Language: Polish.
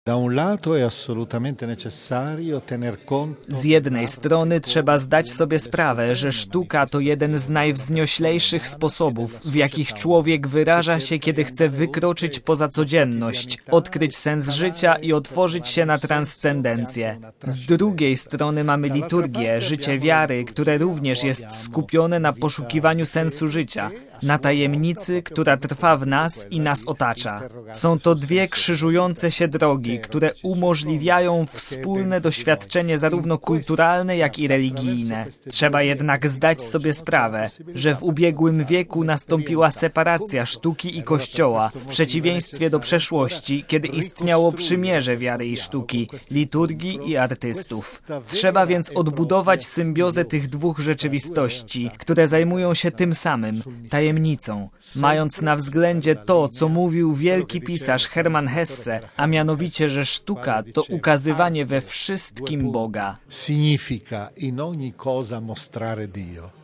Z jednej strony trzeba zdać sobie sprawę, że sztuka to jeden z najwznioślejszych sposobów, w jakich człowiek wyraża się, kiedy chce wykroczyć poza codzienność, odkryć sens życia i otworzyć się na transcendencję. Z drugiej strony mamy liturgię, życie wiary, które również jest skupione na poszukiwaniu sensu życia, na tajemnicy, która trwa w nas i nas otacza. Są to dwie krzyżujące się drogi, które umożliwiają wspólne doświadczenie zarówno kulturalne, jak i religijne. Trzeba jednak zdać sobie sprawę, że w ubiegłym wieku nastąpiła separacja sztuki i Kościoła, w przeciwieństwie do przeszłości, kiedy istniało przymierze wiary i sztuki, liturgii i artystów. Trzeba więc odbudować symbiozę tych dwóch rzeczywistości, które zajmują się tym samym, tajemnicą, mając na względzie to, co mówił wielki pisarz Hermann Hesse, a mianowicie, że sztuka to ukazywanie we wszystkim Boga. Significa in ogni cosa mostrare Dio.